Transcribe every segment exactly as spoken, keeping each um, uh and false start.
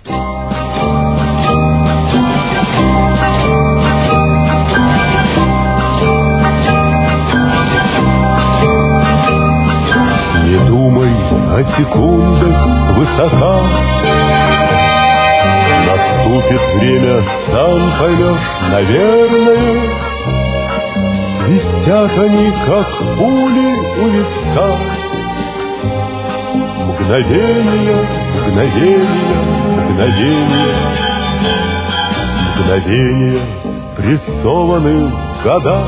Не думай о секундах высока, наступит время, сам поймешь, наверное. Свистят они, как пули у виска. Мгновение, мгновение, мгновение, мгновение, спрессованные в годах.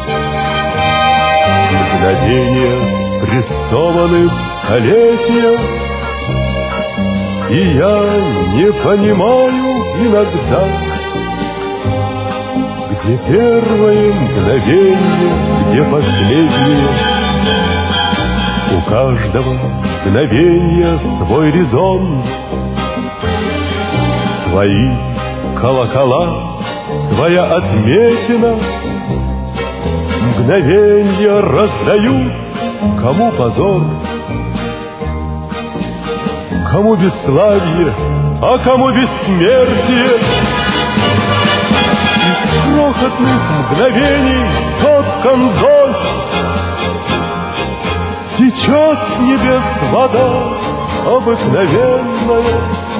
Мгновение, спрессованные в столетия. И я не понимаю иногда, где первое мгновение, где последнее. У каждого мгновения свой резон, свои колокола, своя отметина. Мгновенья раздают, кому позор, кому бесславие, а кому бессмертие. Из крохотных мгновений соткан дождь, течет с небес вода обыкновенная.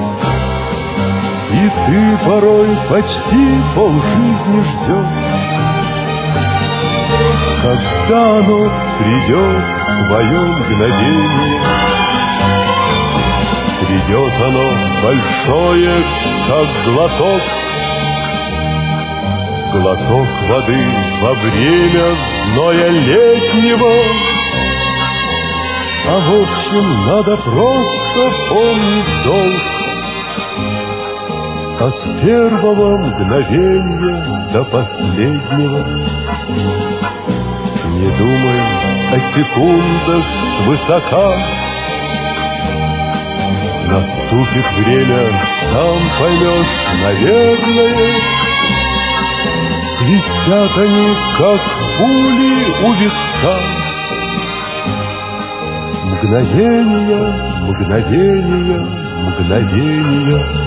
И ты порой почти полжизни ждешь, когда оно придет, твое мгновение. Придет оно большое, как глоток, глоток воды во время зноя летнего. А в общем, надо просто помнить долг. От первого мгновения до последнего. Не думай о секундах свысока. Наступит время, сам поймешь, наверное. Свистят они, как пули у виска. Мгновения, мгновения, мгновения.